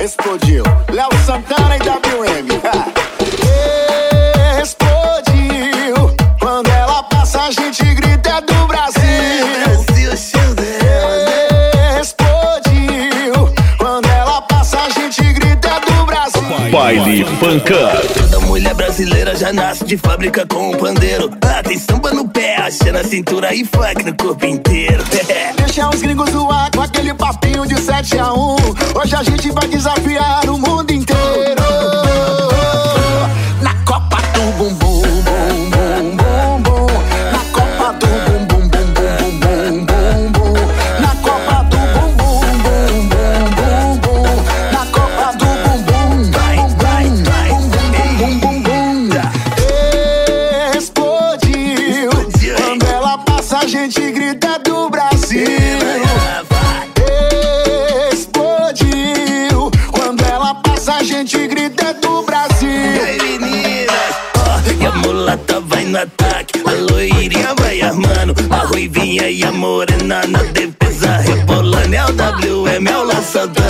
explodiu. Léo Santana e WM. Explodiu. Quando ela passa, a gente grita, é do Brasil. Brasil, show dela. Explodiu. Quando ela passa, a gente grita, é do Brasil. Baile Pancã. Toda mulher brasileira já nasce de fábrica com um pandeiro. Tem samba no pé, axé na cintura e funk no corpo inteiro. Deixa os gringos zoar com aquele papinho de 7-1. Hoje a gente vai desafiar o mundo inteiro. Na Copa do Bumbum, bum, bum, bum, bum. Na Copa do Bumbum, bum, bum, bum, bum, bum. Na Copa do Bumbum, bum, bum, bum, bum. Na Copa do Bumbum, bum, bum, bum, bum. Explodiu. Quando ela passa, a gente grita do Brasil. Explodiu. Quando ela passa, a gente grita do Brasil. Ei, meninas, e a mulata vai no ataque, a loirinha vai armando, a ruivinha e a morena na defesa rebolando. É o WM, é o lançador.